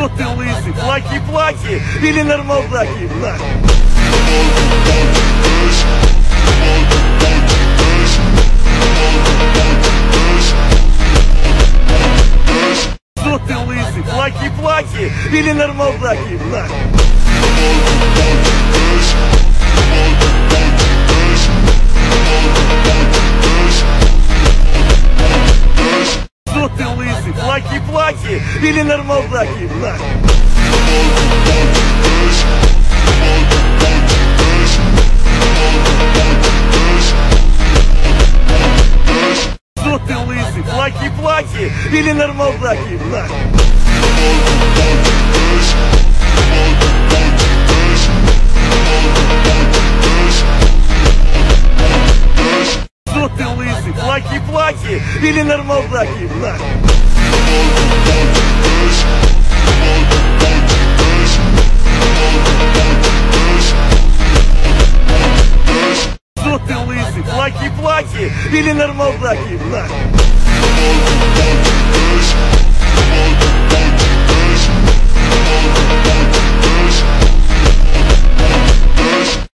Что ты лысый, плаки-плаки или нормалдаки, на? Что ты лысый, плаки-плаки или нормалдаки, на? Что ты лысый, плаки-плаки или нормалдаки, на? Что ты лысый, плаки-плаки или нормалдаки, на? Что ты лысый, плаки-плаки или нормалдаки, на? Что ты лысый, плаки-плаки или нормалдаки, на? Что ты лысый, плаки-плаки или нормалдаки, на? Что ты лысый, плаки-плаки или нормалдаки, на? Что ты лысый, плаки-плаки или нормалдаки, на? Что ты лысый, плаки-плаки или нормалдаки, на? Что ты лысый, плаки-плаки или нормалдаки, на? Что ты лысый, плаки-плаки или нормалдаки, на? Что ты лысый, плаки-плаки или нормалдаки, на? Что ты лысый, плаки-плаки или нормалдаки, на? Что ты лысый, плаки-плаки или нормалдаки, на? Что ты лысый, плаки-плаки или нормалдаки, на? Что ты лысый, плаки-плаки или нормалдаки, на? Что ты лысый, плаки-плаки или нормалдаки, на? Что ты лысый, плаки-плаки или нормалдаки, на? Или нормалдаки, на.